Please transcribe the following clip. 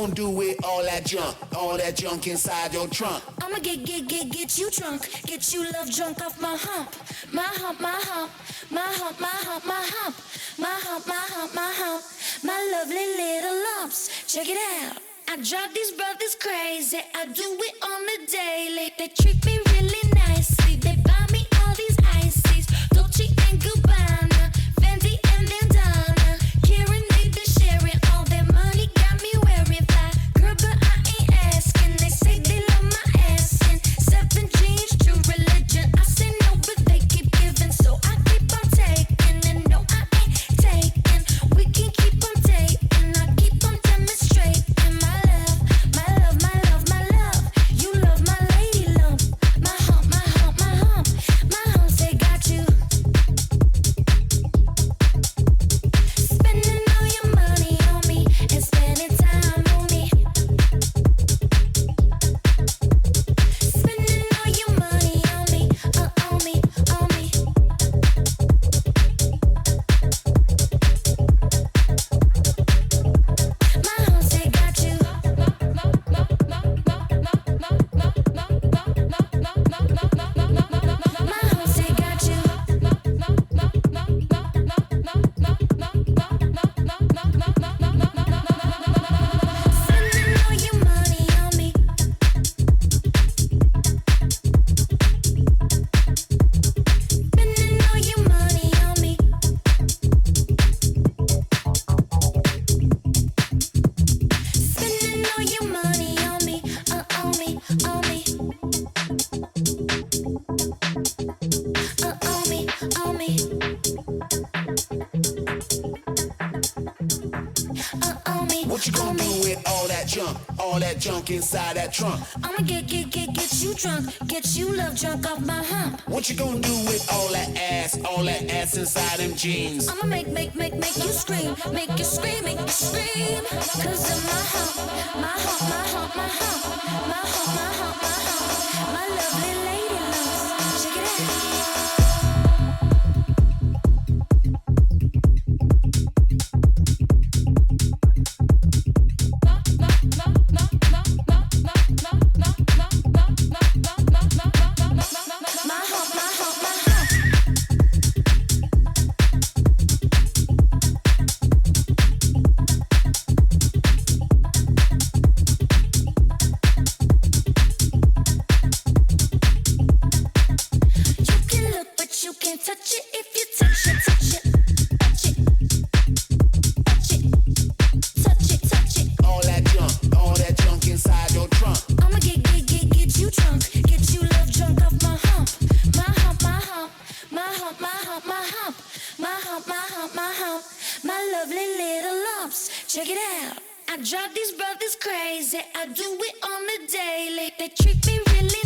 gonna do with all that junk inside your trunk? I'ma get you drunk, get you love drunk off my hump, my hump, my hump, my hump, my hump, my hump, my hump, my hump, my hump, my lovely little lumps. Check it out. I drive these brothers crazy. I do it on the daily. They treat me really nicely. They buy me all these ices, Dolce and Gabbana, Fendi and Bandana. Karen, they been sharing all their money, got me wearing fly. Girl, but I ain't asking. They say they love my ass and 7 jeans, true religion. I say no, but they keep giving, so I keep on taking. And no, I ain't taking. We can keep on dating. I keep on demonstrating my love, my love, my love, my love. You love my lady lump, my hump, my hump, my hump, my hump. They got you spending all your money on me and spending time on me. Spending all your money on me, on me, on me. My hump, they got you. My hump, they got you. Spending all your money on me. Spending all your money on me. Spending all your money on me, on me, on me. On me, on me. On me. What you gonna do with all that junk inside that trunk? I'ma get you drunk, get you love drunk off my hump. What you gonna do with all that ass inside them jeans? I'ma make you scream, make you scream, make you scream. 'Cause of my hump, my hump, my hump, my hump, my hump, my hump, my hump, my lovely lady lumps. Check it out. My hump, my hump, my hump. You can look, but you can't touch it if you touch it, touch it, touch it, touch it, touch it, touch it. All that junk inside your trunk. I'ma get you drunk, get you love drunk off my hump, my hump, my hump, my hump, my hump, my hump, my hump, my hump, my hump, my lovely little lumps. Check it out. I drive these brothers crazy. I do it on the daily. They treat me really